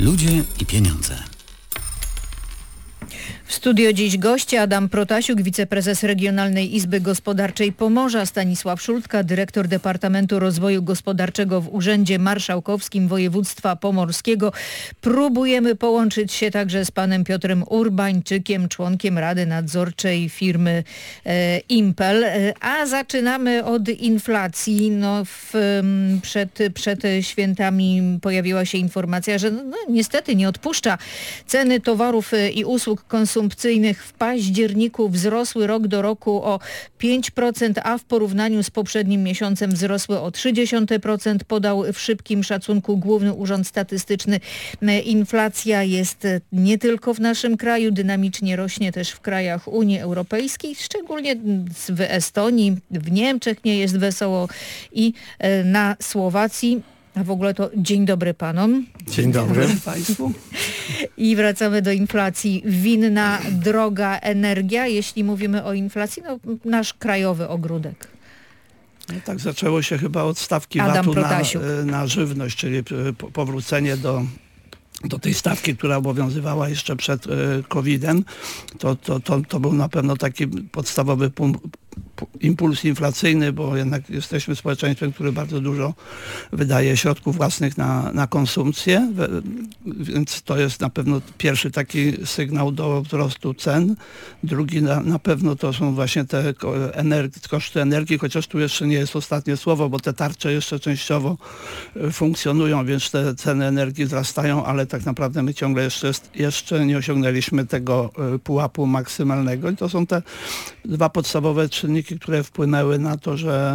Ludzie i pieniądze. W studio dziś goście Adam Protasiuk, wiceprezes Regionalnej Izby Gospodarczej Pomorza, Stanisław Szultka, dyrektor Departamentu Rozwoju Gospodarczego w Urzędzie Marszałkowskim Województwa Pomorskiego. Próbujemy połączyć się także z panem Piotrem Urbańczykiem, członkiem Rady Nadzorczej firmy Impel. A zaczynamy od inflacji. Przed świętami pojawiła się informacja, że niestety nie odpuszcza. Ceny towarów i usług konsumpcyjnych w październiku wzrosły rok do roku o 5%, a w porównaniu z poprzednim miesiącem wzrosły o 0,3%. Podał w szybkim szacunku Główny Urząd Statystyczny. Inflacja jest nie tylko w naszym kraju, dynamicznie rośnie też w krajach Unii Europejskiej, szczególnie w Estonii, w Niemczech nie jest wesoło i na Słowacji. A w ogóle to dzień dobry panom. Dzień dobry państwu. I wracamy do inflacji. Winna droga energia, jeśli mówimy o inflacji, nasz krajowy ogródek. No tak zaczęło się chyba od stawki VAT-u na żywność, czyli powrócenie do tej stawki, która obowiązywała jeszcze przed COVID-em. To był na pewno taki podstawowy impuls inflacyjny, bo jednak jesteśmy społeczeństwem, które bardzo dużo wydaje środków własnych na konsumpcję, więc to jest na pewno pierwszy taki sygnał do wzrostu cen. Drugi na pewno to są właśnie te koszty energii, chociaż tu jeszcze nie jest ostatnie słowo, bo te tarcze jeszcze częściowo funkcjonują, więc te ceny energii wzrastają, ale tak naprawdę my ciągle jeszcze nie osiągnęliśmy tego pułapu maksymalnego i to są te dwa podstawowe czynniki, które wpłynęły na to, że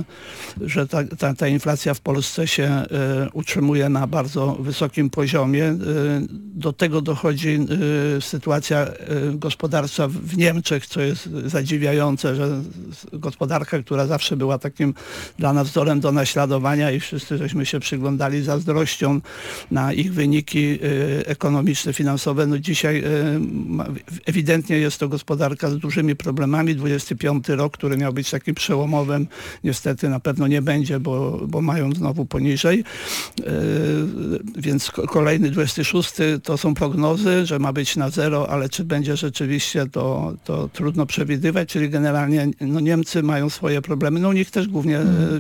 ta inflacja w Polsce się utrzymuje na bardzo wysokim poziomie. Do tego dochodzi sytuacja gospodarcza w Niemczech, co jest zadziwiające, że gospodarka, która zawsze była takim dla nas wzorem do naśladowania i wszyscy żeśmy się przyglądali zazdrością na ich wyniki ekonomiczne, finansowe. No dzisiaj ewidentnie jest to gospodarka z dużymi problemami. 25 rok, który miał być takim przełomowym, niestety na pewno nie będzie, bo mają znowu poniżej. Więc kolejny 26 to są prognozy, że ma być na zero, ale czy będzie rzeczywiście, to trudno przewidywać, czyli generalnie Niemcy mają swoje problemy. U nich też głównie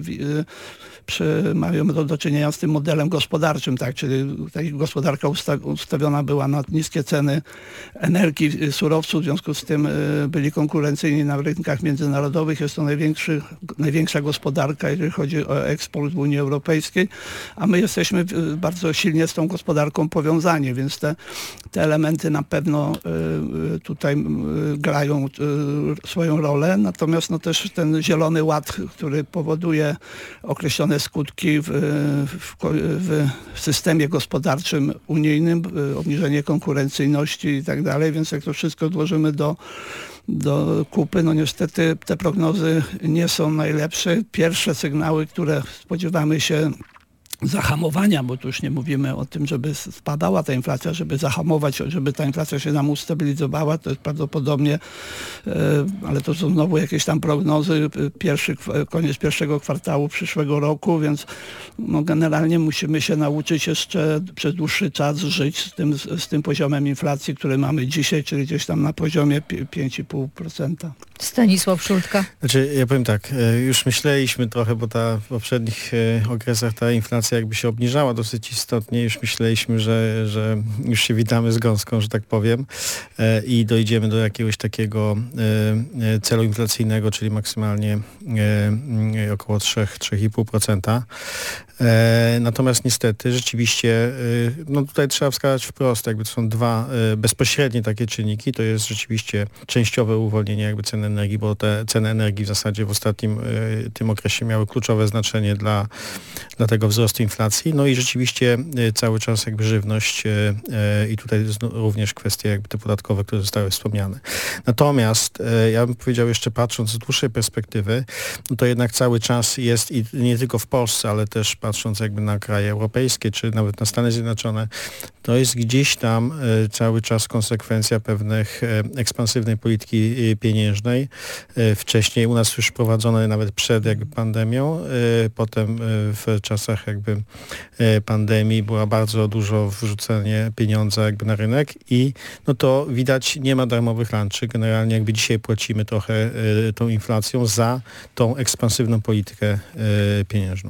mają do czynienia z tym modelem gospodarczym, tak, czyli gospodarka ustawiona była na niskie ceny energii, surowców, w związku z tym byli konkurencyjni na rynkach międzynarodowych. Jest to największa gospodarka, jeżeli chodzi o eksport w Unii Europejskiej, a my jesteśmy bardzo silnie z tą gospodarką powiązani, więc te elementy na pewno tutaj grają swoją rolę, natomiast też ten zielony ład, który powoduje określone skutki w systemie gospodarczym unijnym, obniżenie konkurencyjności i tak dalej, więc jak to wszystko odłożymy do kupy, niestety te prognozy nie są najlepsze. Pierwsze sygnały, które spodziewamy się zahamowania, bo tu już nie mówimy o tym, żeby spadała ta inflacja, żeby zahamować, żeby ta inflacja się nam ustabilizowała, to jest prawdopodobnie, ale to są znowu jakieś tam prognozy, koniec pierwszego kwartału przyszłego roku, więc generalnie musimy się nauczyć jeszcze przez dłuższy czas żyć z tym poziomem inflacji, który mamy dzisiaj, czyli gdzieś tam na poziomie 5,5%. Stanisław Szultka. Znaczy, ja powiem tak, już myśleliśmy trochę, bo w poprzednich okresach ta inflacja jakby się obniżała dosyć istotnie. Już myśleliśmy, że już się witamy z gąską, że tak powiem, i dojdziemy do jakiegoś takiego celu inflacyjnego, czyli maksymalnie około 3-3,5%. Natomiast niestety rzeczywiście, tutaj trzeba wskazać wprost, jakby to są dwa bezpośrednie takie czynniki, to jest rzeczywiście częściowe uwolnienie jakby cen energii, bo te ceny energii w zasadzie w ostatnim tym okresie miały kluczowe znaczenie dla tego wzrostu inflacji. No i rzeczywiście cały czas jakby żywność i tutaj również kwestie jakby te podatkowe, które zostały wspomniane. Natomiast ja bym powiedział jeszcze patrząc z dłuższej perspektywy, to jednak cały czas jest i nie tylko w Polsce, ale też patrząc jakby na kraje europejskie, czy nawet na Stany Zjednoczone, to jest gdzieś tam cały czas konsekwencja pewnych ekspansywnej polityki pieniężnej, inflacyjnej. Wcześniej u nas już prowadzono nawet przed jakby pandemią, potem w czasach jakby pandemii była bardzo dużo wrzucenie pieniądza jakby na rynek i no to widać, nie ma darmowych lunchy. Generalnie jakby dzisiaj płacimy trochę tą inflacją za tą ekspansywną politykę pieniężną.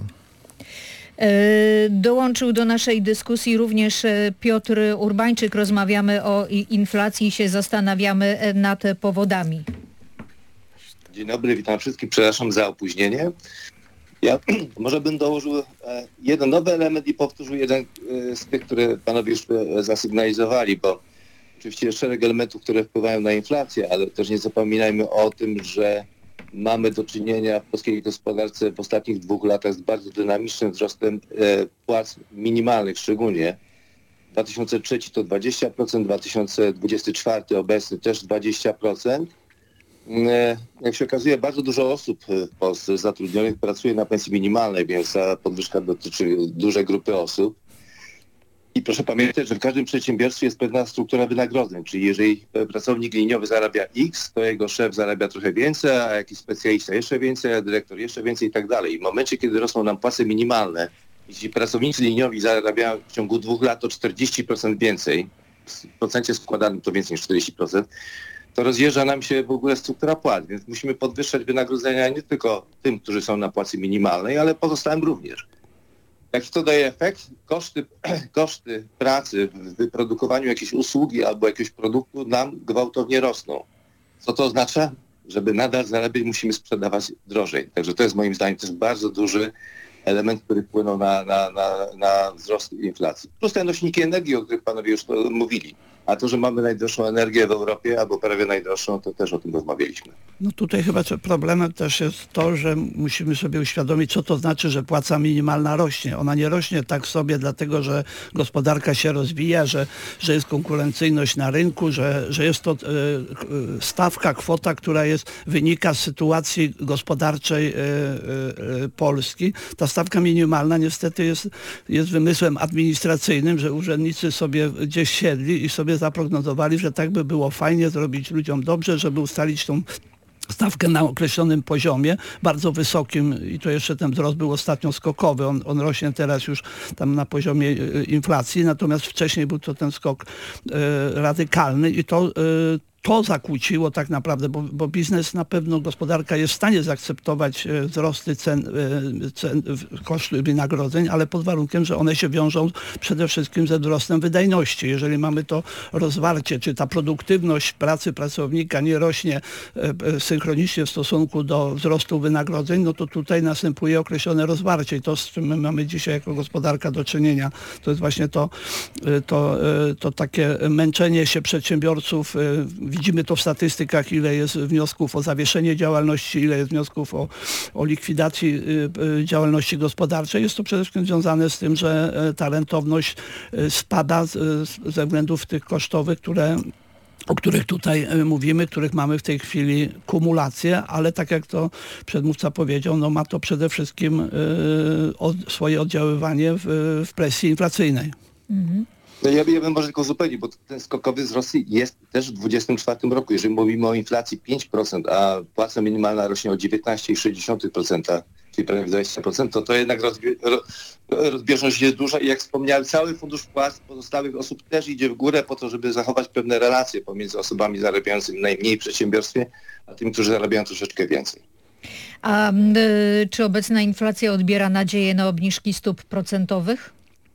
Dołączył do naszej dyskusji również Piotr Urbańczyk. Rozmawiamy o inflacji i się zastanawiamy nad powodami. Dzień dobry, witam wszystkich. Przepraszam za opóźnienie. Ja może bym dołożył jeden nowy element i powtórzył jeden z tych, które panowie już zasygnalizowali, bo oczywiście jest szereg elementów, które wpływają na inflację, ale też nie zapominajmy o tym, że mamy do czynienia w polskiej gospodarce w ostatnich 2 latach z bardzo dynamicznym wzrostem płac minimalnych szczególnie. 2003 to 20%, 2024 obecny też 20%. Jak się okazuje, bardzo dużo osób w Polsce zatrudnionych pracuje na pensji minimalnej, więc ta podwyżka dotyczy dużej grupy osób. I proszę pamiętać, że w każdym przedsiębiorstwie jest pewna struktura wynagrodzeń, czyli jeżeli pracownik liniowy zarabia X, to jego szef zarabia trochę więcej, a jakiś specjalista jeszcze więcej, a dyrektor jeszcze więcej i tak dalej. I w momencie, kiedy rosną nam płace minimalne, jeśli pracownicy liniowi zarabiają w ciągu 2 lat o 40% więcej, w procencie składanym to więcej niż 40%, to rozjeżdża nam się w ogóle struktura płac, więc musimy podwyższać wynagrodzenia nie tylko tym, którzy są na płacy minimalnej, ale pozostałym również. Jaki to daje efekt? Koszty pracy w wyprodukowaniu jakiejś usługi albo jakiegoś produktu nam gwałtownie rosną. Co to oznacza? Żeby nadal zarabiać, musimy sprzedawać drożej. Także to jest moim zdaniem też bardzo duży element, który wpłynął na wzrost inflacji. Plus te nośniki energii, o których panowie już mówili. A to, że mamy najdroższą energię w Europie, albo prawie najdroższą, to też o tym rozmawialiśmy. No tutaj chyba problemem też jest to, że musimy sobie uświadomić, co to znaczy, że płaca minimalna rośnie. Ona nie rośnie tak sobie dlatego, że gospodarka się rozwija, że jest konkurencyjność na rynku, że jest to stawka, kwota, która wynika z sytuacji gospodarczej Polski. Ta stawka minimalna niestety jest wymysłem administracyjnym, że urzędnicy sobie gdzieś siedli i sobie zaprognozowali, że tak by było fajnie zrobić ludziom dobrze, żeby ustalić tą stawkę na określonym poziomie, bardzo wysokim i to jeszcze ten wzrost był ostatnio skokowy. On rośnie teraz już tam na poziomie inflacji, natomiast wcześniej był to ten skok radykalny i to zakłóciło tak naprawdę, bo biznes na pewno, gospodarka jest w stanie zaakceptować wzrosty cen kosztów wynagrodzeń, ale pod warunkiem, że one się wiążą przede wszystkim ze wzrostem wydajności. Jeżeli mamy to rozwarcie, czy ta produktywność pracy pracownika nie rośnie synchronicznie w stosunku do wzrostu wynagrodzeń, no to tutaj następuje określone rozwarcie i to, z czym my mamy dzisiaj jako gospodarka do czynienia, to jest właśnie to takie męczenie się przedsiębiorców. Widzimy to w statystykach, ile jest wniosków o zawieszenie działalności, ile jest wniosków o likwidacji działalności gospodarczej. Jest to przede wszystkim związane z tym, że ta rentowność spada ze względów tych kosztowych, o których tutaj mówimy, których mamy w tej chwili kumulację, ale tak jak to przedmówca powiedział, no ma to przede wszystkim swoje oddziaływanie w presji inflacyjnej. Mhm. No ja bym może tylko zupełnie, bo ten skokowy wzrost jest też w 2024 roku. Jeżeli mówimy o inflacji 5%, a płaca minimalna rośnie o 19,6%, czyli prawie 20%, to jednak rozbieżność jest duża i jak wspomniałem, cały fundusz płac pozostałych osób też idzie w górę po to, żeby zachować pewne relacje pomiędzy osobami zarabiającymi najmniej w przedsiębiorstwie, a tymi, którzy zarabiają troszeczkę więcej. A czy obecna inflacja odbiera nadzieję na obniżki stóp procentowych?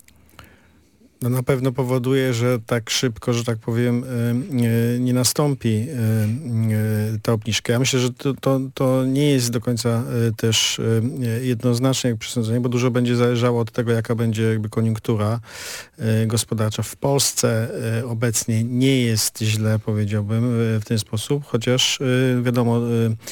No na pewno powoduje, że tak szybko, że tak powiem, nie nastąpi ta obniżka. Ja myślę, że to nie jest do końca też jednoznaczne jak przesądzenie, bo dużo będzie zależało od tego, jaka będzie jakby koniunktura gospodarcza. W Polsce obecnie nie jest źle, powiedziałbym, w ten sposób, chociaż wiadomo,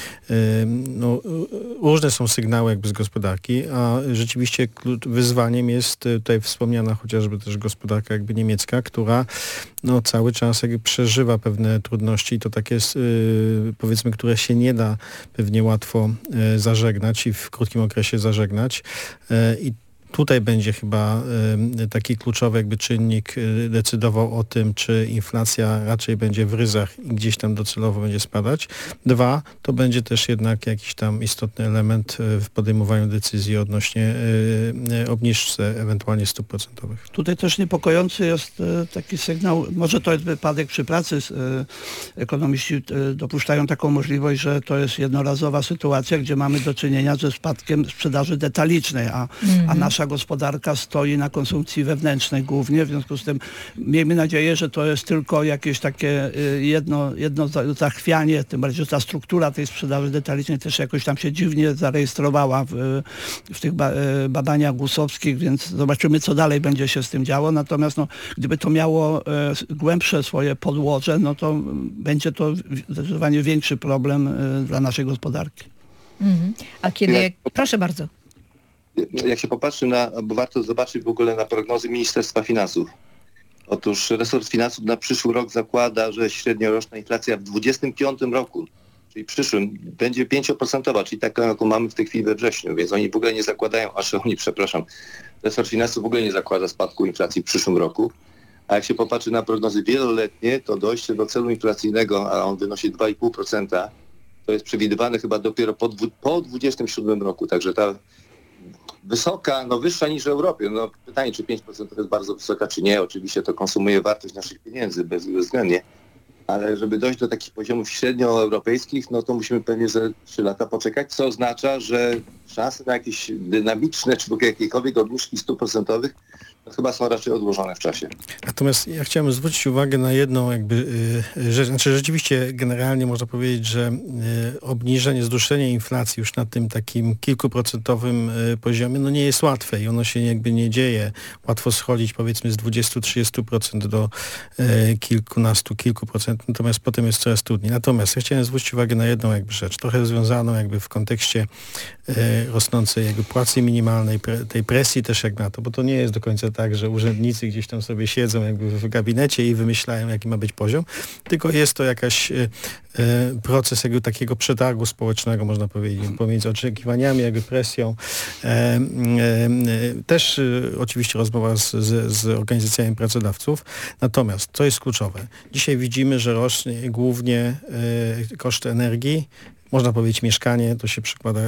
no, różne są sygnały jakby z gospodarki, a rzeczywiście wyzwaniem jest tutaj wspomniana chociażby też gospodarka jakby niemiecka, która no, cały czas jakby przeżywa pewne trudności i to takie powiedzmy, które się nie da pewnie łatwo zażegnać i w krótkim okresie zażegnać. I tutaj będzie chyba taki kluczowy jakby czynnik decydował o tym, czy inflacja raczej będzie w ryzach i gdzieś tam docelowo będzie spadać. 2, to będzie też jednak jakiś tam istotny element w podejmowaniu decyzji odnośnie obniżce ewentualnie stóp procentowych. Tutaj też niepokojący jest taki sygnał, może to jest wypadek przy pracy, ekonomiści dopuszczają taką możliwość, że to jest jednorazowa sytuacja, gdzie mamy do czynienia ze spadkiem sprzedaży detalicznej, a nasza gospodarka stoi na konsumpcji wewnętrznej głównie, w związku z tym miejmy nadzieję, że to jest tylko jakieś takie jedno zachwianie, tym bardziej, że ta struktura tej sprzedaży detalicznej też jakoś tam się dziwnie zarejestrowała w tych badaniach GUS-owskich, więc zobaczymy, co dalej będzie się z tym działo. Natomiast gdyby to miało głębsze swoje podłoże, no to będzie to zdecydowanie większy problem dla naszej gospodarki. A kiedy... Proszę bardzo. Jak się popatrzy bo warto zobaczyć w ogóle na prognozy Ministerstwa Finansów. Otóż resort finansów na przyszły rok zakłada, że średnioroczna inflacja w 2025 roku, czyli przyszłym, będzie 5%, czyli taką, jaką mamy w tej chwili we wrześniu, więc oni w ogóle nie zakładają, resort finansów w ogóle nie zakłada spadku inflacji w przyszłym roku. A jak się popatrzy na prognozy wieloletnie, to dojście do celu inflacyjnego, a on wynosi 2,5%, to jest przewidywane chyba dopiero po 2027 roku. Także ta wysoka, wyższa niż w Europie. Pytanie, czy 5% to jest bardzo wysoka, czy nie. Oczywiście to konsumuje wartość naszych pieniędzy bezwzględnie. Ale żeby dojść do takich poziomów średnioeuropejskich, to musimy pewnie ze 3 lata poczekać, co oznacza, że szanse na jakieś dynamiczne czy jakiekolwiek obniżki stóp procentowych chyba są raczej odłożone w czasie. Natomiast ja chciałem zwrócić uwagę na jedną rzecz. Znaczy rzeczywiście generalnie można powiedzieć, że obniżenie, zduszenie inflacji już na tym takim kilkuprocentowym poziomie nie jest łatwe i ono się nie dzieje. Łatwo schodzić powiedzmy z 20-30% do kilku procent, natomiast potem jest coraz trudniej. Natomiast ja chciałem zwrócić uwagę na jedną rzecz, trochę związaną w kontekście rosnącej płacy minimalnej, tej presji też na to, bo to nie jest do końca tak, że urzędnicy gdzieś tam sobie siedzą w gabinecie i wymyślają, jaki ma być poziom, tylko jest to jakaś proces takiego przetargu społecznego, można powiedzieć, pomiędzy oczekiwaniami, presją. Też oczywiście rozmowa z organizacjami pracodawców. Natomiast, co jest kluczowe, dzisiaj widzimy, że rośnie głównie koszt energii, można powiedzieć mieszkanie, to się przykłada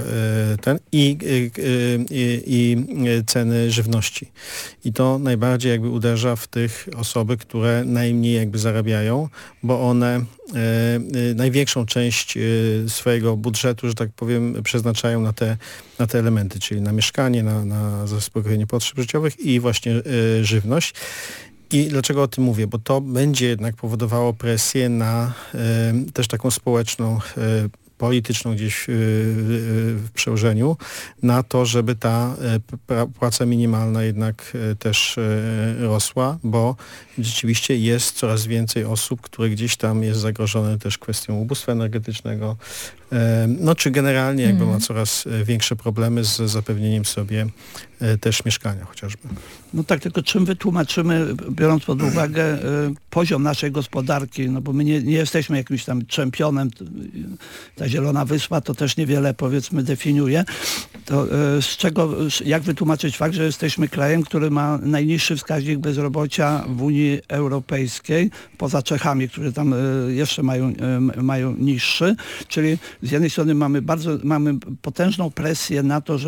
i ceny żywności. I to najbardziej uderza w tych osoby, które najmniej zarabiają, bo one największą część swojego budżetu, że tak powiem, przeznaczają na te elementy, czyli na mieszkanie, na zaspokojenie potrzeb życiowych i właśnie żywność. I dlaczego o tym mówię? Bo to będzie jednak powodowało presję na też taką społeczną, polityczną gdzieś w przełożeniu na to, żeby ta płaca minimalna jednak też rosła, bo rzeczywiście jest coraz więcej osób, które gdzieś tam jest zagrożone też kwestią ubóstwa energetycznego, czy generalnie ma coraz większe problemy z zapewnieniem sobie też mieszkania chociażby. Tylko czym wytłumaczymy, biorąc pod uwagę poziom naszej gospodarki, bo my nie jesteśmy jakimś tam czempionem, ta Zielona Wyspa to też niewiele powiedzmy definiuje, to jak wytłumaczyć fakt, że jesteśmy krajem, który ma najniższy wskaźnik bezrobocia w Unii Europejskiej, poza Czechami, którzy tam jeszcze mają niższy, czyli z jednej strony mamy potężną presję na to,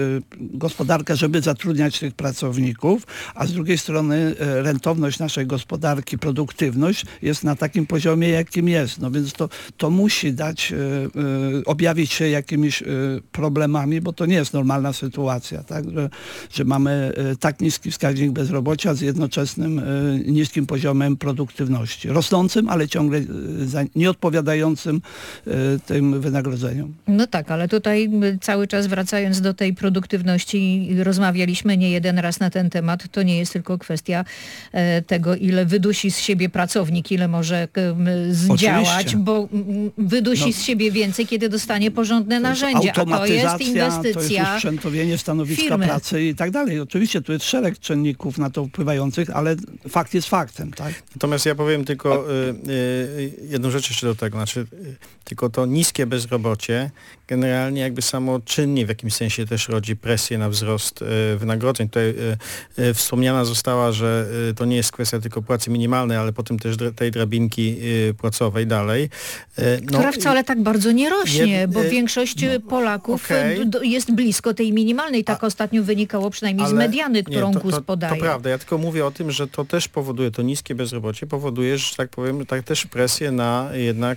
żeby zatrudniać tych pracowników, a z drugiej strony rentowność naszej gospodarki, produktywność jest na takim poziomie, jakim jest. Więc to musi objawić się jakimiś problemami, bo to nie jest normalna sytuacja, tak? Że mamy tak niski wskaźnik bezrobocia z jednoczesnym niskim poziomem produktywności. Rosnącym, ale ciągle nieodpowiadającym tym wynagrodzeniom. Tak, ale tutaj cały czas wracając do tej produktywności, rozmawialiśmy nie jeden raz na ten temat, to nie jest tylko kwestia tego, ile wydusi z siebie pracownik, ile może zdziałać, oczywiście, bo wydusi z siebie więcej, kiedy dostanie porządne narzędzia, a to jest inwestycja, to jest usprzętowienie stanowiska firmy, pracy i tak dalej. Oczywiście tu jest szereg czynników na to wpływających, ale fakt jest faktem, tak? Natomiast ja powiem tylko jedną rzecz jeszcze do tego, tylko to niskie bezrobocie generalnie jakby samoczynnie w jakimś sensie też rodzi presję na wzrost wynagrodzeń. Tutaj wspomniana została, że to nie jest kwestia tylko płacy minimalnej, ale potem też tej drabinki płacowej dalej. Która wcale tak bardzo nie rośnie, bo większość Polaków jest blisko tej minimalnej. Tak ostatnio wynikało przynajmniej z mediany, którą GUS podaje. To prawda, ja tylko mówię o tym, że to też powoduje, to niskie bezrobocie powoduje, że tak powiem, tak też presję na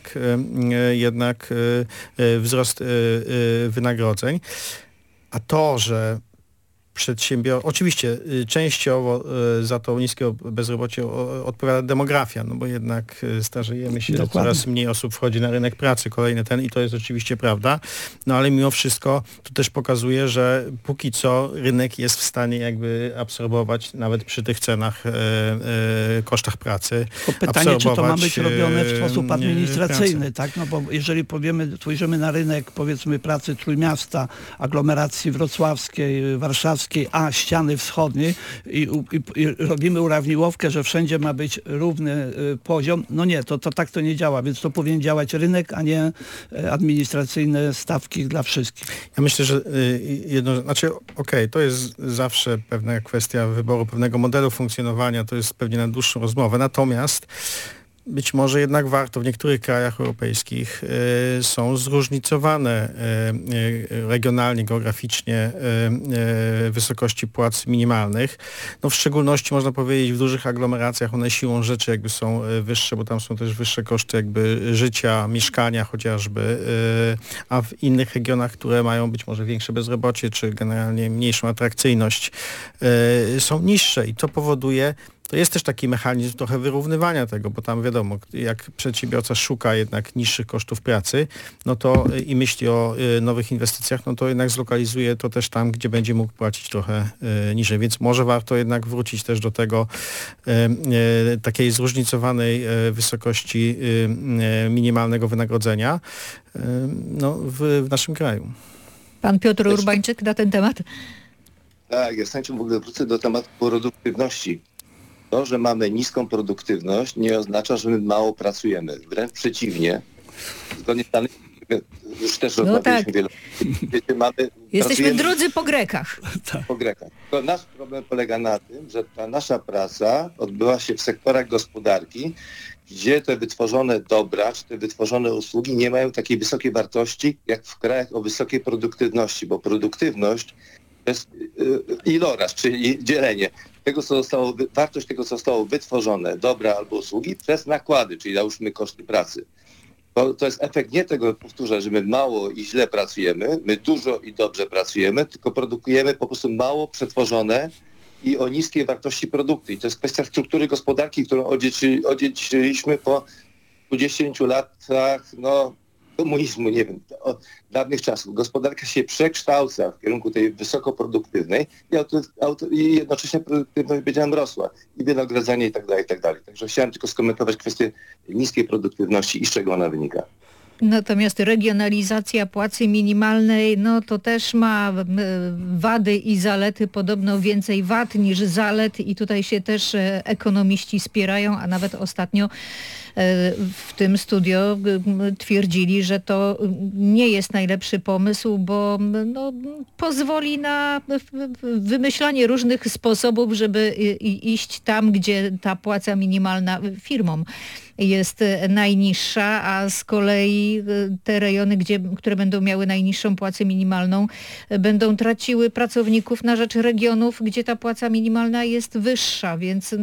jednak wzrost wynagrodzeń. A to, że oczywiście częściowo za to niskie bezrobocie odpowiada demografia, no bo jednak starzejemy się, coraz mniej osób wchodzi na rynek pracy, kolejny i to jest oczywiście prawda, no ale mimo wszystko to też pokazuje, że póki co rynek jest w stanie jakby absorbować nawet przy tych cenach, kosztach pracy. Pytanie, czy to ma być robione w sposób administracyjny, tak? No bo jeżeli spojrzymy na rynek, powiedzmy, pracy Trójmiasta, aglomeracji wrocławskiej, warszawskiej, a ściany wschodniej i robimy urawniłowkę, że wszędzie ma być równy poziom. No nie, to tak to nie działa, więc to powinien działać rynek, a nie administracyjne stawki dla wszystkich. Ja myślę, że to jest zawsze pewna kwestia wyboru pewnego modelu funkcjonowania, to jest pewnie na dłuższą rozmowę, natomiast być może jednak warto, w niektórych krajach europejskich są zróżnicowane regionalnie, geograficznie wysokości płac minimalnych. No w szczególności można powiedzieć w dużych aglomeracjach one siłą rzeczy jakby są wyższe, bo tam są też wyższe koszty jakby życia, mieszkania chociażby, a w innych regionach, które mają być może większe bezrobocie, czy generalnie mniejszą atrakcyjność, są niższe i to powoduje. To jest też taki mechanizm trochę wyrównywania tego, bo tam wiadomo, jak przedsiębiorca szuka jednak niższych kosztów pracy, no to i myśli o nowych inwestycjach, no to jednak zlokalizuje to też tam, gdzie będzie mógł płacić trochę niżej. Więc może warto jednak wrócić też do tego takiej zróżnicowanej wysokości minimalnego wynagrodzenia w naszym kraju. Pan Piotr Urbańczyk na ten temat? Tak, ja z chęcią w ogóle wrócę do tematu produktywności. To, że mamy niską produktywność, nie oznacza, że my mało pracujemy. Wręcz przeciwnie. Zgodnie z danymi, już też rozmawialiśmy wielokrotnie. Jesteśmy drudzy po Grekach. Po Grekach. To nasz problem polega na tym, że ta nasza praca odbyła się w sektorach gospodarki, gdzie te wytworzone dobra, czy te wytworzone usługi nie mają takiej wysokiej wartości, jak w krajach o wysokiej produktywności, bo produktywność to jest iloraz, czyli dzielenie wartość tego, co zostało wytworzone, dobra albo usługi, przez nakłady, czyli załóżmy koszty pracy. To jest efekt nie tego, powtórzę, że my mało i źle pracujemy, my dużo i dobrze pracujemy, tylko produkujemy po prostu mało przetworzone i o niskiej wartości produkty. I to jest kwestia struktury gospodarki, którą odziedziczyliśmy po 10 latach, komunizmu, nie wiem, od dawnych czasów. Gospodarka się przekształca w kierunku tej wysokoproduktywnej i jednocześnie produktywność będzie nam rosła. I wynagrodzenie i tak dalej. Także chciałem tylko skomentować kwestię niskiej produktywności i z czego ona wynika. Natomiast regionalizacja płacy minimalnej, to też ma wady i zalety, podobno więcej wad niż zalet i tutaj się też ekonomiści spierają, a nawet ostatnio w tym studio twierdzili, że to nie jest najlepszy pomysł, bo pozwoli na wymyślanie różnych sposobów, żeby iść tam, gdzie ta płaca minimalna firmom jest najniższa, a z kolei te rejony, które będą miały najniższą płacę minimalną, będą traciły pracowników na rzecz regionów, gdzie ta płaca minimalna jest wyższa, więc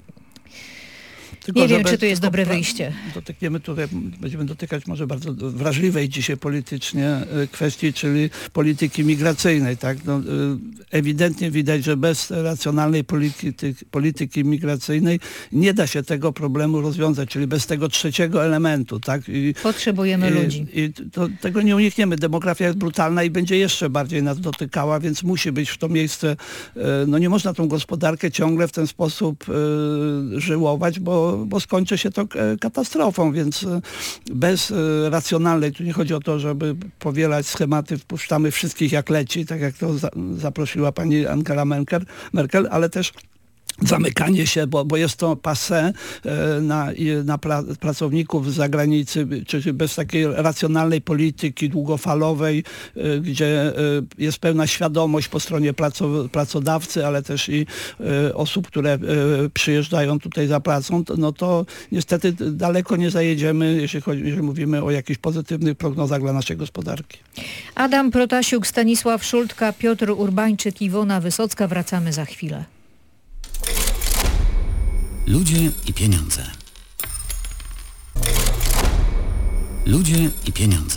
nie wiem, czy to jest dobre wyjście. Będziemy dotykać może bardzo wrażliwej dzisiaj politycznie kwestii, czyli polityki migracyjnej. Tak? Ewidentnie widać, że bez racjonalnej polityki migracyjnej nie da się tego problemu rozwiązać, czyli bez tego trzeciego elementu. Tak? Potrzebujemy ludzi. Tego nie unikniemy. Demografia jest brutalna i będzie jeszcze bardziej nas dotykała, więc musi być w to miejsce, nie można tą gospodarkę ciągle w ten sposób żyłować, bo skończy się to katastrofą, więc bez racjonalnej, tu nie chodzi o to, żeby powielać schematy, wpuszczamy wszystkich jak leci, tak jak to zaprosiła pani Angela Merkel, ale też zamykanie się, bo jest to passé na pracowników z zagranicy, czyli bez takiej racjonalnej polityki długofalowej, gdzie jest pełna świadomość po stronie pracodawcy, ale też i osób, które przyjeżdżają tutaj za pracą, no to niestety daleko nie zajedziemy, jeżeli mówimy o jakichś pozytywnych prognozach dla naszej gospodarki. Adam Protasiuk, Stanisław Szultka, Piotr Urbańczyk, Iwona Wysocka. Wracamy za chwilę. Ludzie i pieniądze. Ludzie i pieniądze.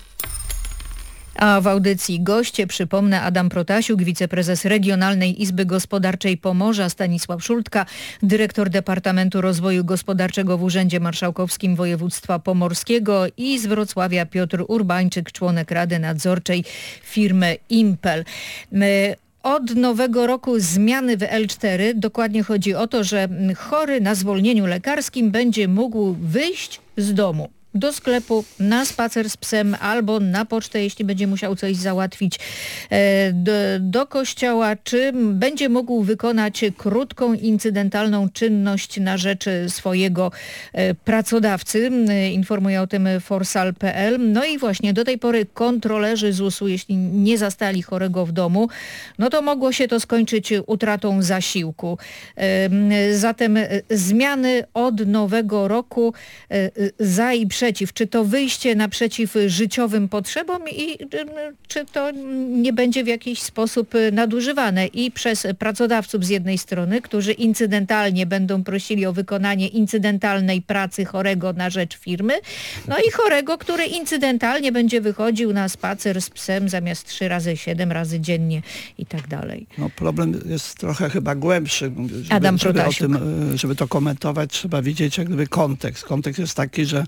A w audycji goście, przypomnę, Adam Protasiuk, wiceprezes Regionalnej Izby Gospodarczej Pomorza, Stanisław Szultka, dyrektor Departamentu Rozwoju Gospodarczego w Urzędzie Marszałkowskim Województwa Pomorskiego i z Wrocławia Piotr Urbańczyk, członek Rady Nadzorczej firmy Impel. Od nowego roku zmiany w L4. Dokładnie chodzi o to, że chory na zwolnieniu lekarskim będzie mógł wyjść z domu do sklepu, na spacer z psem albo na pocztę, jeśli będzie musiał coś załatwić, do kościoła, czy będzie mógł wykonać krótką, incydentalną czynność na rzecz swojego pracodawcy. Informuje o tym forsal.pl. No i właśnie do tej pory kontrolerzy ZUS-u, jeśli nie zastali chorego w domu, no to mogło się to skończyć utratą zasiłku. Zatem zmiany od nowego roku za i przeciw. Czy to wyjście naprzeciw życiowym potrzebom i czy to nie będzie w jakiś sposób nadużywane i przez pracodawców z jednej strony, którzy incydentalnie będą prosili o wykonanie incydentalnej pracy chorego na rzecz firmy, no i chorego, który incydentalnie będzie wychodził na spacer z psem zamiast 3 razy 7 razy dziennie i tak dalej. No problem jest trochę chyba głębszy. Adam Protasiuk. Żeby to komentować, trzeba widzieć jak gdyby kontekst. Kontekst jest taki, że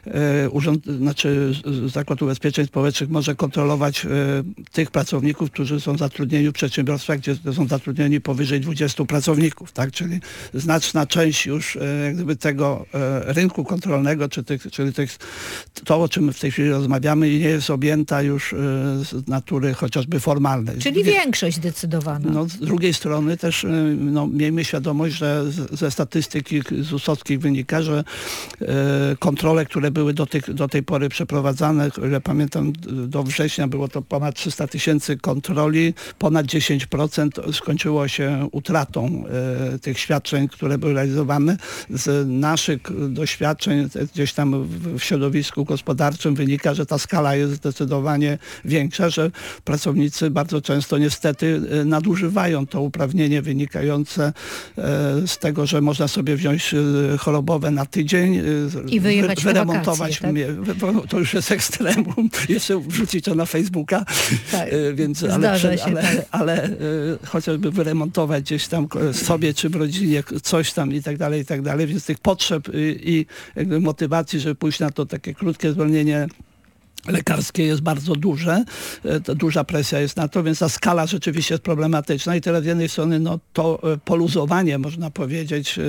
Zakład Ubezpieczeń Społecznych może kontrolować tych pracowników, którzy są zatrudnieni w przedsiębiorstwach, gdzie są zatrudnieni powyżej 20 pracowników, tak? Czyli znaczna część już jak gdyby tego rynku kontrolnego, to o czym w tej chwili rozmawiamy, nie jest objęta już z natury chociażby formalnej. Czyli większość zdecydowana. No, z drugiej strony też miejmy świadomość, że ze statystyki ZUS-owskich wynika, że kontrole, które były do tej pory przeprowadzane, ile pamiętam, do września było to ponad 300 000 kontroli, ponad 10% skończyło się utratą tych świadczeń, które były realizowane. Z naszych doświadczeń gdzieś tam w środowisku gospodarczym wynika, że ta skala jest zdecydowanie większa, że pracownicy bardzo często niestety nadużywają to uprawnienie wynikające z tego, że można sobie wziąć chorobowe na tydzień i wyjechać wyremontować wakacje, tak? To już jest ekstremum. Jeszcze wrzucić to na Facebooka. Tak, więc, ale chociażby wyremontować gdzieś tam sobie czy w rodzinie coś tam i tak dalej. Więc tych potrzeb i jakby motywacji, żeby pójść na to takie krótkie zwolnienie lekarskie jest bardzo duże, duża presja jest na to, więc ta skala rzeczywiście jest problematyczna i teraz z jednej strony to poluzowanie, można powiedzieć,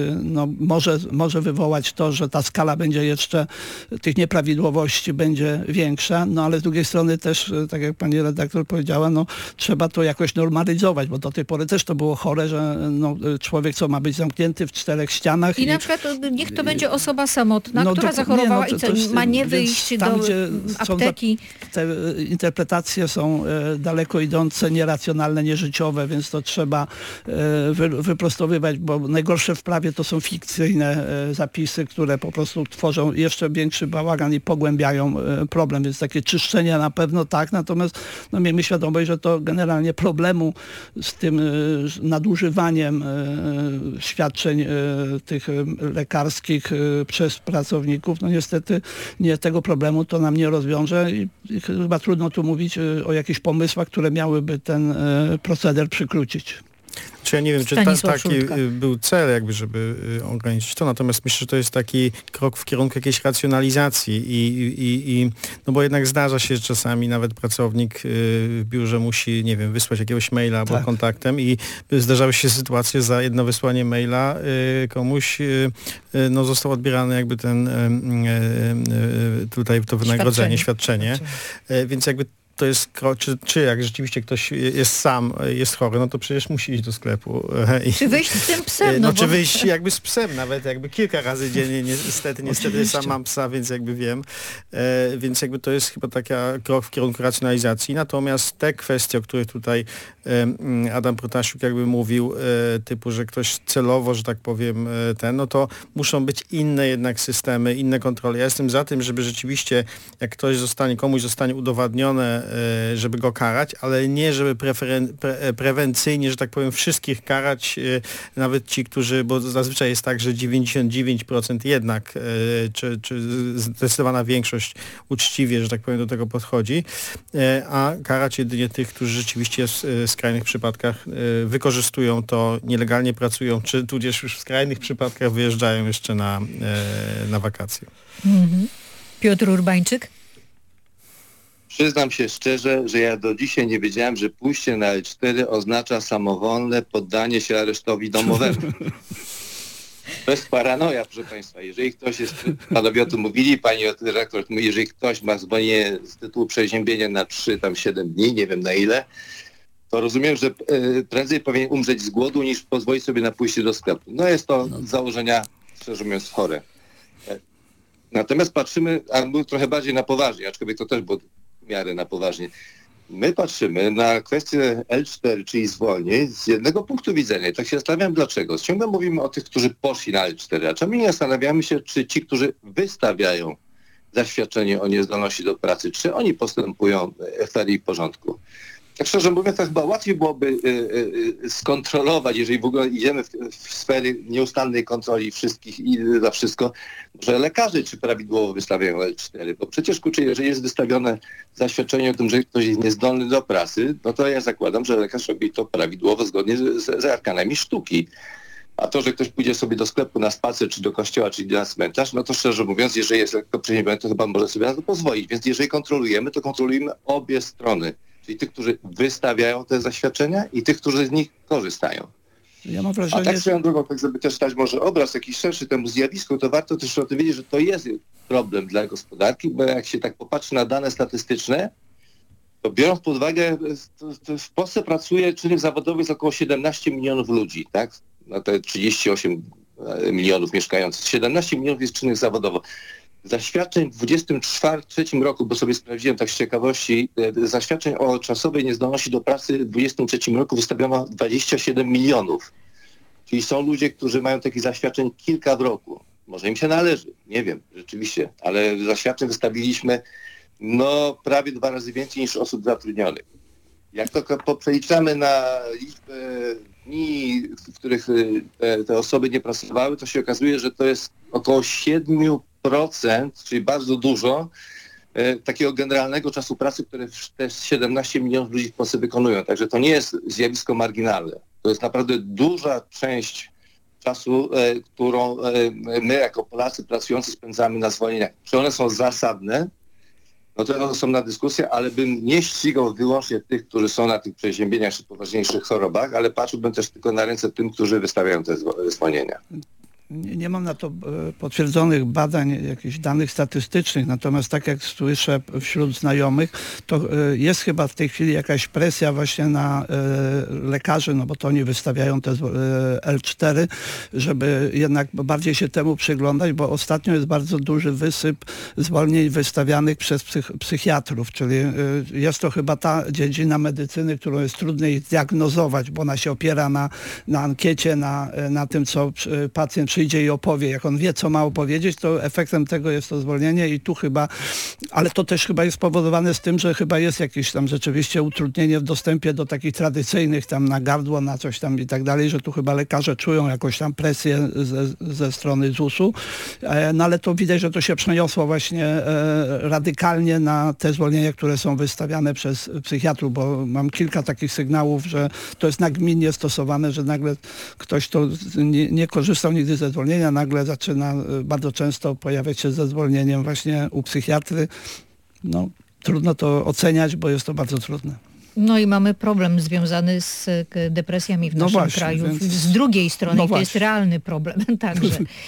może wywołać to, że ta skala będzie jeszcze, tych nieprawidłowości będzie większa, ale z drugiej strony też, tak jak pani redaktor powiedziała, trzeba to jakoś normalizować, bo do tej pory też to było chore, że człowiek ma być zamknięty w 4 ścianach. I na przykład niech to będzie osoba samotna, która zachorowała i ma nie wyjść do apteki. Te interpretacje są daleko idące, nieracjonalne, nieżyciowe, więc to trzeba wyprostowywać, bo najgorsze w prawie to są fikcyjne zapisy, które po prostu tworzą jeszcze większy bałagan i pogłębiają problem, więc takie czyszczenie na pewno tak, natomiast miejmy świadomość, że to generalnie problemu z tym nadużywaniem świadczeń tych lekarskich przez pracowników, niestety tego problemu to nam nie rozwiąże i chyba trudno tu mówić o jakichś pomysłach, które miałyby ten proceder przykrócić. Czy ja nie wiem, czy taki był cel, jakby, żeby ograniczyć to, natomiast myślę, że to jest taki krok w kierunku jakiejś racjonalizacji bo jednak zdarza się, że czasami nawet pracownik w biurze musi, nie wiem, wysłać jakiegoś maila albo kontaktem i zdarzały się sytuacje, za jedno wysłanie maila komuś został odbierany jakby ten tutaj to wynagrodzenie, świadczenie. Więc jakby to jest czy jak rzeczywiście ktoś jest sam, jest chory, no to przecież musi iść do sklepu. Czy wyjść z tym psem? Czy wyjść jakby z psem, nawet jakby kilka razy dziennie, niestety sam mam psa, więc jakby wiem. Więc jakby to jest chyba taki krok w kierunku racjonalizacji. Natomiast te kwestie, o których tutaj Adam Protasiuk jakby mówił, typu, że ktoś celowo, że tak powiem, no to muszą być inne jednak systemy, inne kontrole. Ja jestem za tym, żeby rzeczywiście, jak komuś zostanie udowadnione, żeby go karać, ale nie, żeby prewencyjnie, że tak powiem, wszystkich karać, nawet ci, którzy, bo zazwyczaj jest tak, że 99% jednak, czy zdecydowana większość uczciwie, że tak powiem, do tego podchodzi, a karać jedynie tych, którzy rzeczywiście w skrajnych przypadkach wykorzystują to, nielegalnie pracują, czy tudzież już w skrajnych przypadkach wyjeżdżają jeszcze na wakacje. Piotr Urbańczyk? Przyznam się szczerze, że ja do dzisiaj nie wiedziałem, że pójście na L4 oznacza samowolne poddanie się aresztowi domowemu. To jest paranoja, proszę Państwa. Jeżeli ktoś jest, panowie o tym mówili, pani dyrektor mówi, jeżeli ktoś ma zwolnienie z tytułu przeziębienia na 3-7 dni, nie wiem na ile, to rozumiem, że prędzej powinien umrzeć z głodu, niż pozwolić sobie na pójście do sklepu. No jest to z założenia, szczerze mówiąc, chore. Natomiast patrzymy, albo trochę bardziej na poważnie, aczkolwiek to też było w miarę na poważnie. My patrzymy na kwestię L4, czyli zwolnień, z jednego punktu widzenia. I tak się zastanawiam, dlaczego. Ciągle mówimy o tych, którzy poszli na L4, a czemu nie zastanawiamy się, czy ci, którzy wystawiają zaświadczenie o niezdolności do pracy, czy oni postępują fair i w porządku. Tak szczerze mówiąc, to chyba łatwiej byłoby skontrolować, jeżeli w ogóle idziemy w sfery nieustannej kontroli wszystkich i za wszystko, że lekarze czy prawidłowo wystawiają L4, bo przecież jeżeli jest wystawione zaświadczenie o tym, że ktoś jest niezdolny do pracy, no to ja zakładam, że lekarz robi to prawidłowo, zgodnie z arkanami sztuki. A to, że ktoś pójdzie sobie do sklepu na spacer, czy do kościoła, czy na cmentarz, no to szczerze mówiąc, jeżeli jest lekko przeziębiony, to chyba może sobie na to pozwolić. Więc jeżeli kontrolujemy, to kontrolujemy obie strony. Czyli tych, którzy wystawiają te zaświadczenia i tych, którzy z nich korzystają. Ja mam wrażenie, a tak swoją drogą, tak żeby też dać może obraz jakiś szerszy temu zjawisku, to warto też o tym wiedzieć, że to jest problem dla gospodarki, bo jak się tak popatrzy na dane statystyczne, to biorąc pod uwagę, to w Polsce pracuje czynnych zawodowych z około 17 milionów ludzi, tak? Na te 38 milionów mieszkających. 17 milionów jest czynnych zawodowo. Zaświadczeń w 2023 roku, bo sobie sprawdziłem tak z ciekawości, zaświadczeń o czasowej niezdolności do pracy w 2023 roku wystawiono 27 milionów. Czyli są ludzie, którzy mają takich zaświadczeń kilka w roku. Może im się należy, nie wiem, rzeczywiście, ale zaświadczeń wystawiliśmy prawie 2 razy więcej niż osób zatrudnionych. Jak to przeliczamy na liczbę dni, w których te osoby nie pracowały, to się okazuje, że to jest około 7%, czyli bardzo dużo takiego generalnego czasu pracy, które też 17 milionów ludzi w Polsce wykonują. Także to nie jest zjawisko marginalne. To jest naprawdę duża część czasu, którą my jako Polacy pracujący spędzamy na zwolnieniach. Czy one są zasadne? No to są na dyskusję, ale bym nie ścigał wyłącznie tych, którzy są na tych przeziębieniach czy poważniejszych chorobach, ale patrzyłbym też tylko na ręce tym, którzy wystawiają te zwolnienia. Nie mam na to potwierdzonych badań, jakichś danych statystycznych, natomiast tak jak słyszę wśród znajomych, to jest chyba w tej chwili jakaś presja właśnie na lekarzy, no bo to oni wystawiają te L4, żeby jednak bardziej się temu przyglądać, bo ostatnio jest bardzo duży wysyp zwolnień wystawianych przez psychiatrów, czyli jest to chyba ta dziedzina medycyny, którą jest trudniej diagnozować, bo ona się opiera na ankiecie, na tym, co pacjent przyjdzie i opowie. Jak on wie, co ma opowiedzieć, to efektem tego jest to zwolnienie i tu chyba, ale to też chyba jest spowodowane z tym, że chyba jest jakieś tam rzeczywiście utrudnienie w dostępie do takich tradycyjnych tam na gardło, na coś tam i tak dalej, że tu chyba lekarze czują jakąś tam presję ze strony ZUS-u, no ale to widać, że to się przeniosło właśnie radykalnie na te zwolnienia, które są wystawiane przez psychiatrów, bo mam kilka takich sygnałów, że to jest nagminnie stosowane, że nagle ktoś, kto nie korzystał nigdy ze zwolnienia, nagle zaczyna bardzo często pojawiać się ze zwolnieniem właśnie u psychiatry. No, trudno to oceniać, bo jest to bardzo trudne. No i mamy problem związany z depresjami w naszym kraju. Więc... Z drugiej strony to jest realny problem także.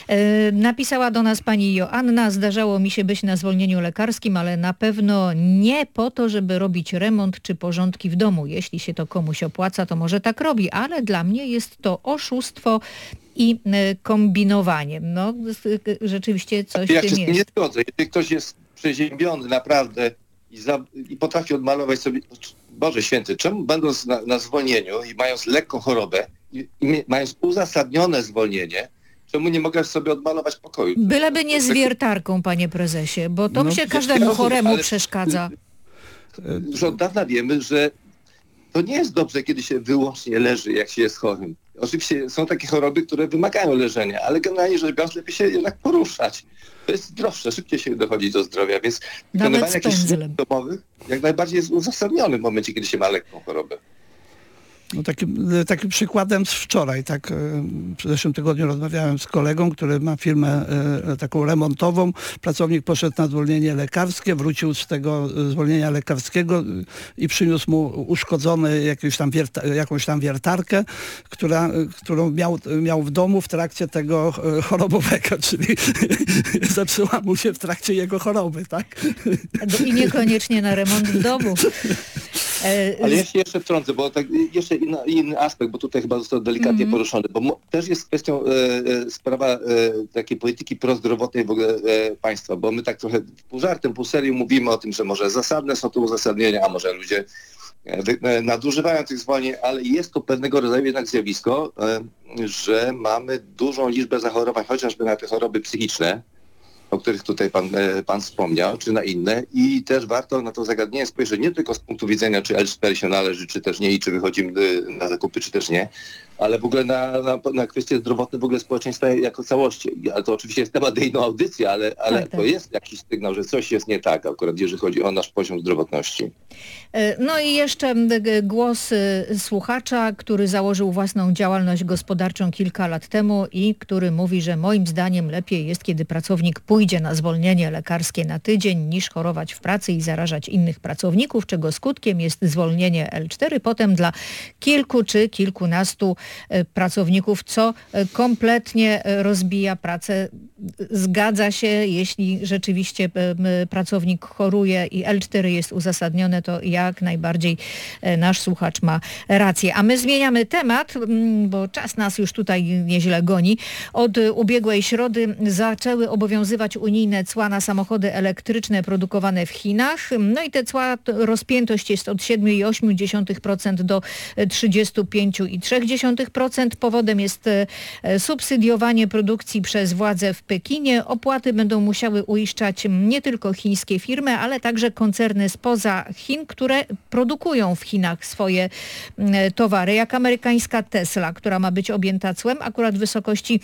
Napisała do nas pani Joanna: zdarzało mi się być na zwolnieniu lekarskim, ale na pewno nie po to, żeby robić remont czy porządki w domu. Jeśli się to komuś opłaca, to może tak robi, ale dla mnie jest to oszustwo i kombinowanie. No, rzeczywiście coś w tym jest. Ja się nie zgodzę. Jeżeli ktoś jest przeziębiony naprawdę i potrafi odmalować sobie, Boże Święty, czemu będąc na zwolnieniu i mając lekką chorobę i mając uzasadnione zwolnienie, czemu nie mogę sobie odmalować pokoju? Byleby nie z wiertarką, panie prezesie, bo to się każdemu choremu przeszkadza. Już od dawna wiemy, że to nie jest dobrze, kiedy się wyłącznie leży, jak się jest chorym. Oczywiście są takie choroby, które wymagają leżenia, ale generalnie rzecz biorąc lepiej się jednak poruszać. To jest zdrowsze, szybciej się dochodzi do zdrowia, więc wykonywanie jakichś czynności domowych jak najbardziej jest uzasadnione w momencie, kiedy się ma lekką chorobę. No takim przykładem z wczoraj, tak w zeszłym tygodniu rozmawiałem z kolegą, który ma firmę taką remontową. Pracownik poszedł na zwolnienie lekarskie, wrócił z tego zwolnienia lekarskiego i przyniósł mu uszkodzony jakąś tam wiertarkę, którą miał w domu w trakcie tego chorobowego, czyli zepsuła mu się w trakcie jego choroby, tak? I niekoniecznie na remont w domu. Ale ja się jeszcze wtrącę, bo tak jeszcze inny aspekt, bo tutaj chyba został delikatnie poruszony, bo też jest kwestią sprawa takiej polityki prozdrowotnej w ogóle państwa, bo my tak trochę pół żartem, pół serio mówimy o tym, że może zasadne są to uzasadnienia, a może ludzie nadużywają tych zwolnień, ale jest to pewnego rodzaju jednak zjawisko, że mamy dużą liczbę zachorowań, chociażby na te choroby psychiczne, o których tutaj pan wspomniał, czy na inne. I też warto na to zagadnienie spojrzeć nie tylko z punktu widzenia, czy L4 się należy, czy też nie, i czy wychodzimy na zakupy, czy też nie, ale w ogóle na kwestie zdrowotne w ogóle społeczeństwa jako całości. Ale to oczywiście jest temat innej audycji, ale tak. To jest jakiś sygnał, że coś jest nie tak, akurat jeżeli chodzi o nasz poziom zdrowotności. No i jeszcze głos słuchacza, który założył własną działalność gospodarczą kilka lat temu i który mówi, że moim zdaniem lepiej jest, kiedy pracownik pójdzie na zwolnienie lekarskie na tydzień, niż chorować w pracy i zarażać innych pracowników, czego skutkiem jest zwolnienie L4 potem dla kilku czy kilkunastu pracowników, co kompletnie rozbija pracę. Zgadza się, jeśli rzeczywiście pracownik choruje i L4 jest uzasadnione, to jak najbardziej nasz słuchacz ma rację. A my zmieniamy temat, bo czas nas już tutaj nieźle goni. Od ubiegłej środy zaczęły obowiązywać unijne cła na samochody elektryczne produkowane w Chinach. No i te cła, rozpiętość jest od 7,8% do 35,3%. Powodem jest subsydiowanie produkcji przez władze w Pekinie. Opłaty będą musiały uiszczać nie tylko chińskie firmy, ale także koncerny spoza Chin, które produkują w Chinach swoje towary, jak amerykańska Tesla, która ma być objęta cłem akurat w wysokości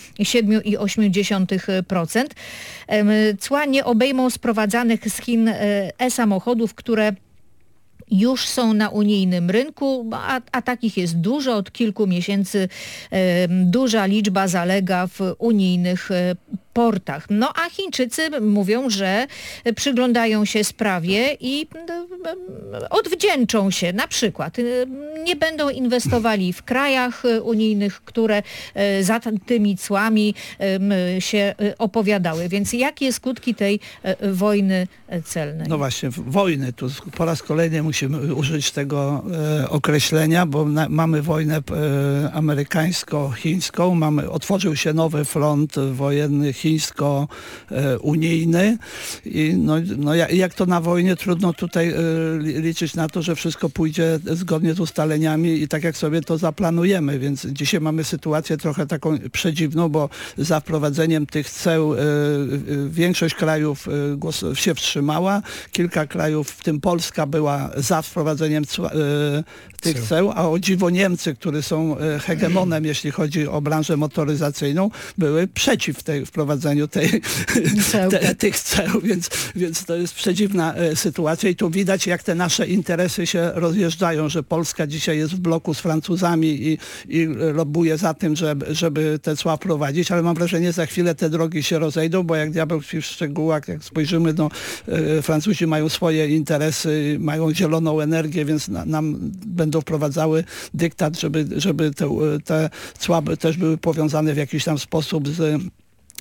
7,8%. Cła nie obejmą sprowadzanych z Chin e-samochodów, które już są na unijnym rynku, a takich jest dużo. Od kilku miesięcy duża liczba zalega w unijnych portach. No a Chińczycy mówią, że przyglądają się sprawie i odwdzięczą się. Na przykład nie będą inwestowali w krajach unijnych, które za tymi cłami się opowiadały. Więc jakie skutki tej wojny celnej? No właśnie, wojny. Tu po raz kolejny musimy użyć tego określenia, bo mamy wojnę amerykańsko-chińską, otworzył się nowy front wojenny chińsko-unijny i jak to na wojnie, trudno tutaj liczyć na to, że wszystko pójdzie zgodnie z ustaleniami i tak jak sobie to zaplanujemy, więc dzisiaj mamy sytuację trochę taką przedziwną, bo za wprowadzeniem tych ceł większość krajów się wstrzymała, kilka krajów, w tym Polska, była za wprowadzeniem tych ceł, a o dziwo Niemcy, które są hegemonem, jeśli chodzi o branżę motoryzacyjną, były przeciw wprowadzeniu tych ceł, więc to jest przedziwna sytuacja i tu widać, jak te nasze interesy się rozjeżdżają, że Polska dzisiaj jest w bloku z Francuzami i lobbuje za tym, żeby te cła wprowadzić, ale mam wrażenie, że za chwilę te drogi się rozejdą, bo jak diabeł tkwi w szczegółach, jak spojrzymy, Francuzi mają swoje interesy, mają zieloną energię, więc nam będą wprowadzały dyktat, żeby te cła też były powiązane w jakiś tam sposób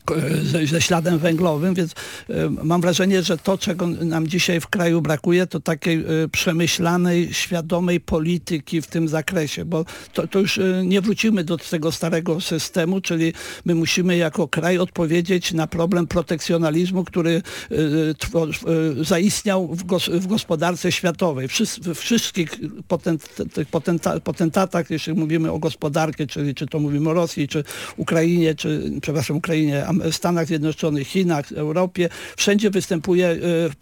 ze śladem węglowym, więc mam wrażenie, że to, czego nam dzisiaj w kraju brakuje, to takiej przemyślanej, świadomej polityki w tym zakresie, bo to już nie wrócimy do tego starego systemu, czyli my musimy jako kraj odpowiedzieć na problem protekcjonalizmu, który zaistniał w gospodarce światowej. W wszystkich potentatach, jeśli mówimy o gospodarkę, czyli czy to mówimy o Rosji, czy Ukrainie, Ukrainie, Stanach Zjednoczonych, Chinach, Europie, wszędzie występuje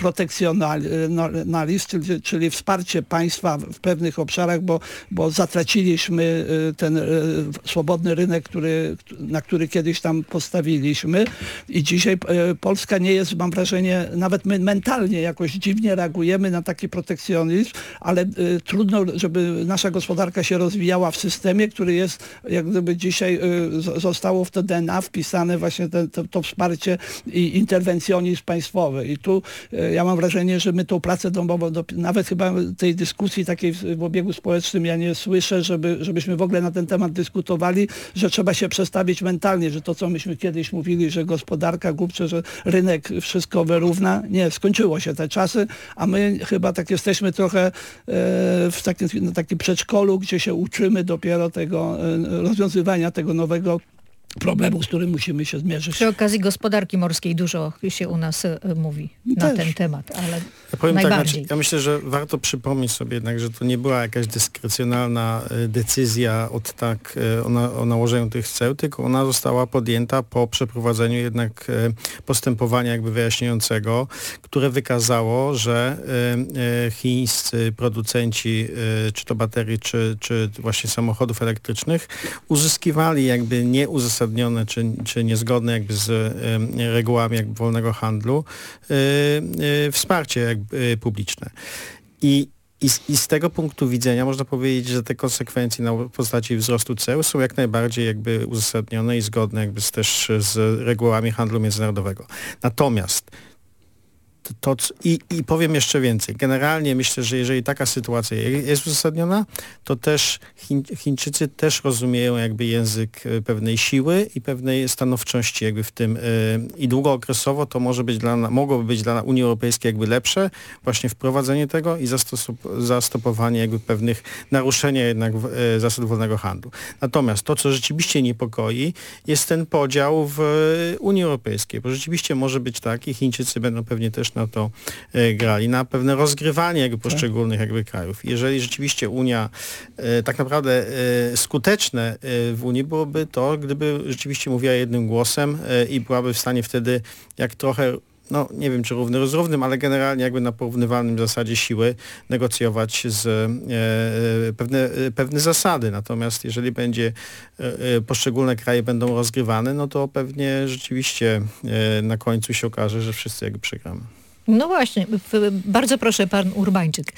protekcjonalizm, czyli wsparcie państwa w pewnych obszarach, bo zatraciliśmy ten swobodny rynek, na który kiedyś tam postawiliśmy i dzisiaj Polska nie jest, mam wrażenie, nawet my mentalnie jakoś dziwnie reagujemy na taki protekcjonizm, ale trudno, żeby nasza gospodarka się rozwijała w systemie, który jest, jak gdyby dzisiaj zostało w to DNA wpisane właśnie to wsparcie i interwencjonizm państwowy. I tu ja mam wrażenie, że my tą pracę domową, nawet chyba tej dyskusji takiej w obiegu społecznym ja nie słyszę, żebyśmy w ogóle na ten temat dyskutowali, że trzeba się przestawić mentalnie, że to, co myśmy kiedyś mówili, że gospodarka głupcze, że rynek wszystko wyrówna. Nie, skończyło się te czasy, a my chyba tak jesteśmy trochę w takim przedszkolu, gdzie się uczymy dopiero tego rozwiązywania tego nowego problemu, z którym musimy się zmierzyć. Przy okazji gospodarki morskiej dużo się u nas mówi na ten temat, ale najbardziej. Ja myślę, że warto przypomnieć sobie jednak, że to nie była jakaś dyskrecjonalna decyzja o nałożeniu tych ceł, tylko ona została podjęta po przeprowadzeniu jednak postępowania jakby wyjaśniającego, które wykazało, że chińscy producenci czy to baterii, czy właśnie samochodów elektrycznych uzyskiwali jakby nieuzasadnione czy niezgodne jakby z regułami jakby wolnego handlu wsparcie jakby publiczne. I z tego punktu widzenia można powiedzieć, że te konsekwencje na postaci wzrostu ceł są jak najbardziej jakby uzasadnione i zgodne jakby też z regułami handlu międzynarodowego. Natomiast I powiem jeszcze więcej. Generalnie myślę, że jeżeli taka sytuacja jest uzasadniona, to też Chińczycy też rozumieją jakby język pewnej siły i pewnej stanowczości jakby w tym i długookresowo to mogłoby być dla Unii Europejskiej jakby lepsze właśnie wprowadzenie tego i zastopowanie jakby pewnych naruszenia jednak zasad wolnego handlu. Natomiast to, co rzeczywiście niepokoi, jest ten podział w Unii Europejskiej, bo rzeczywiście może być tak i Chińczycy będą pewnie też na to grali, na pewne rozgrywanie jakby poszczególnych jakby krajów. Jeżeli rzeczywiście Unia tak naprawdę skuteczne w Unii byłoby to, gdyby rzeczywiście mówiła jednym głosem i byłaby w stanie wtedy jak trochę nie wiem, czy równy z równym, ale generalnie jakby na porównywalnym zasadzie siły negocjować pewne zasady. Natomiast jeżeli poszczególne kraje będą rozgrywane, no to pewnie rzeczywiście na końcu się okaże, że wszyscy jakby przegramy. No właśnie, bardzo proszę, pan Urbańczyk.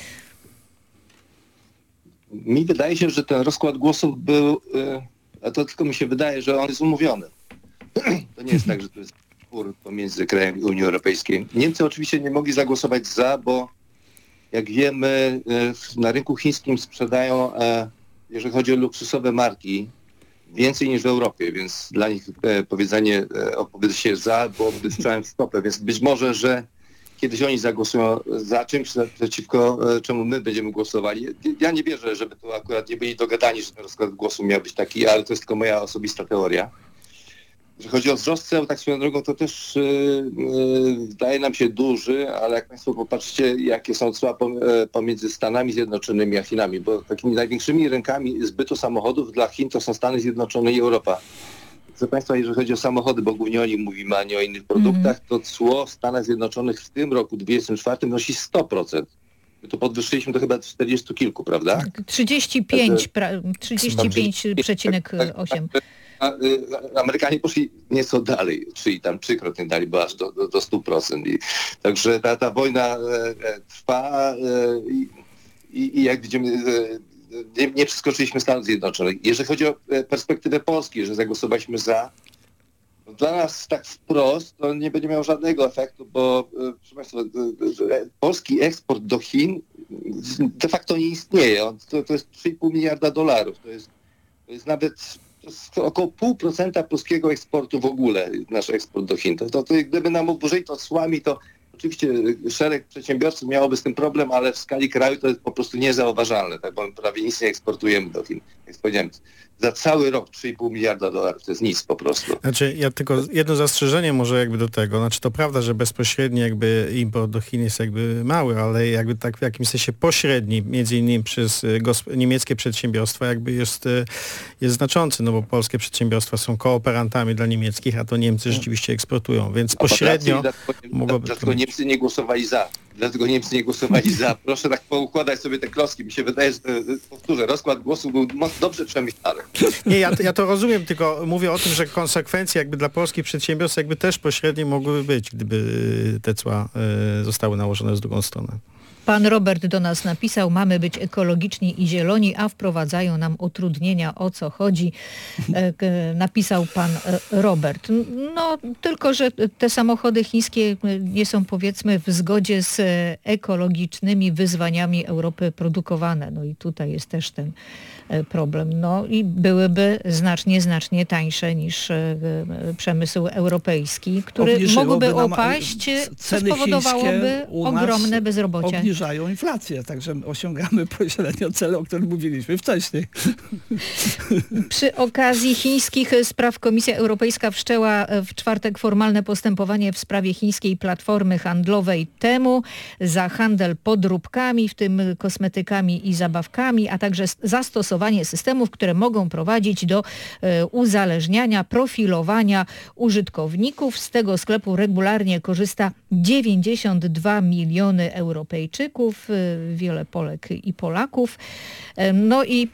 Mi wydaje się, że ten rozkład głosów był, a to tylko mi się wydaje, że on jest umówiony. To nie jest tak, że to jest spór pomiędzy krajami Unii Europejskiej. Niemcy oczywiście nie mogli zagłosować za, bo jak wiemy, na rynku chińskim sprzedają, jeżeli chodzi o luksusowe marki, więcej niż w Europie, więc dla nich powiedzenie opowiedzieć się za byłoby strzałem w stopę, więc być może, że kiedyś oni zagłosują za czymś, przeciwko czemu my będziemy głosowali. Ja nie wierzę, żeby tu akurat nie byli dogadani, że ten rozkład głosu miał być taki, ale to jest tylko moja osobista teoria. Jeżeli chodzi o wzrost ceł, tak swoją drogą, to też wydaje nam się duży, ale jak Państwo popatrzycie, jakie są cła pomiędzy Stanami Zjednoczonymi a Chinami, bo takimi największymi rynkami zbytu samochodów dla Chin to są Stany Zjednoczone i Europa. Proszę Państwa, jeżeli chodzi o samochody, bo głównie o nich mówimy, a nie o innych produktach, to cło w Stanach Zjednoczonych w tym roku 2024 wynosi 100%. My to podwyższyliśmy do chyba 40 kilku, prawda? 35,8. Amerykanie poszli nieco dalej, czyli tam trzykrotnie dali, bo aż do 100%. Także ta wojna trwa i jak widzimy, nie przeskoczyliśmy Stanów Zjednoczonych. Jeżeli chodzi o perspektywę Polski, że zagłosowaliśmy za, dla nas tak wprost to nie będzie miało żadnego efektu, bo proszę Państwa, polski eksport do Chin de facto nie istnieje. To jest $3,5 miliarda. To jest nawet to jest około 0,5% polskiego eksportu w ogóle, nasz eksport do Chin. To gdyby nam oburzyli to cłami, to oczywiście szereg przedsiębiorców miałoby z tym problem, ale w skali kraju to jest po prostu niezauważalne, tak, bo prawie nic nie eksportujemy do Chin. Jak powiedziałem, za cały rok $3,5 miliarda, to jest nic po prostu. Znaczy, ja tylko jedno zastrzeżenie może jakby do tego. Znaczy, to prawda, że bezpośredni jakby import do Chin jest jakby mały, ale jakby tak w jakimś sensie pośredni, między innymi przez niemieckie przedsiębiorstwa jakby jest znaczący, no bo polskie przedsiębiorstwa są kooperantami dla niemieckich, a to Niemcy rzeczywiście eksportują, więc pośrednio mogłoby... Dlatego Niemcy nie głosowali za. Proszę tak poukładać sobie te klocki. Mi się wydaje, że powtórzę, rozkład głosu był dobrze przemyślany. Nie, ja to rozumiem, tylko mówię o tym, że konsekwencje jakby dla polskich przedsiębiorstw jakby też pośrednie mogłyby być, gdyby te cła zostały nałożone z drugą stronę. Pan Robert do nas napisał, mamy być ekologiczni i zieloni, a wprowadzają nam utrudnienia. O co chodzi? Napisał pan Robert. No tylko, że te samochody chińskie nie są powiedzmy w zgodzie z ekologicznymi wyzwaniami Europy produkowane. No i tutaj jest też ten problem. No i byłyby znacznie tańsze niż przemysł europejski, który mógłby opaść, co spowodowałoby ogromne bezrobocie. Obniżają inflację, także osiągamy pośrednio cel, o którym mówiliśmy wcześniej. Przy okazji chińskich spraw Komisja Europejska wszczęła w czwartek formalne postępowanie w sprawie chińskiej platformy handlowej Temu za handel podróbkami, w tym kosmetykami i zabawkami, a także zastosowanie systemów, które mogą prowadzić do uzależniania, profilowania użytkowników. Z tego sklepu regularnie korzysta 92 miliony Europejczyków, wiele Polek i Polaków. No i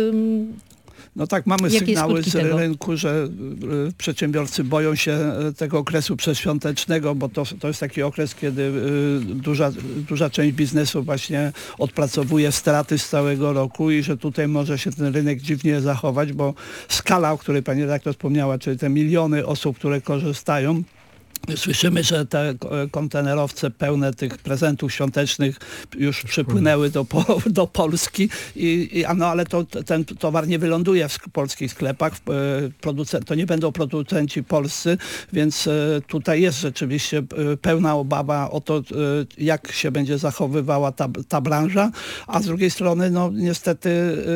no tak, mamy sygnały z rynku, że przedsiębiorcy boją się tego okresu przedświątecznego, bo to jest taki okres, kiedy duża część biznesu właśnie odpracowuje straty z całego roku i że tutaj może się ten rynek dziwnie zachować, bo skala, o której pani redaktor wspomniała, czyli te miliony osób, które korzystają, słyszymy, że te kontenerowce pełne tych prezentów świątecznych już przypłynęły do Polski, ale ten towar nie wyląduje w polskich sklepach, to nie będą producenci polscy, więc tutaj jest rzeczywiście pełna obawa o to, jak się będzie zachowywała ta branża, a z drugiej strony no niestety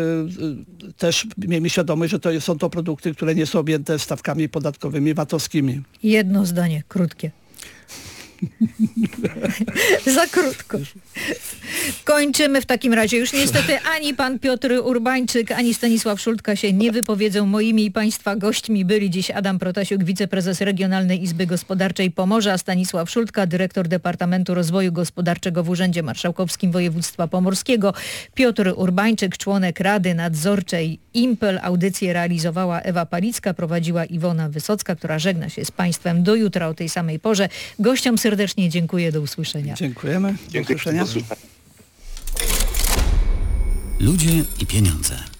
też miejmy świadomość, że są to produkty, które nie są objęte stawkami podatkowymi VAT-owskimi. Jedno zdanie, krótkie. Za krótko. Kończymy w takim razie. Już niestety ani pan Piotr Urbańczyk, ani Stanisław Szultka się nie wypowiedzą. Moimi i państwa gośćmi byli dziś Adam Protasiuk, wiceprezes Regionalnej Izby Gospodarczej Pomorza, Stanisław Szultka, dyrektor Departamentu Rozwoju Gospodarczego w Urzędzie Marszałkowskim Województwa Pomorskiego, Piotr Urbańczyk, członek Rady Nadzorczej Impel. Audycję realizowała Ewa Palicka, prowadziła Iwona Wysocka, która żegna się z państwem do jutra o tej samej porze. Gościom serdecznie dziękuję, do usłyszenia. Dziękujemy. Do usłyszenia. Ludzie i pieniądze.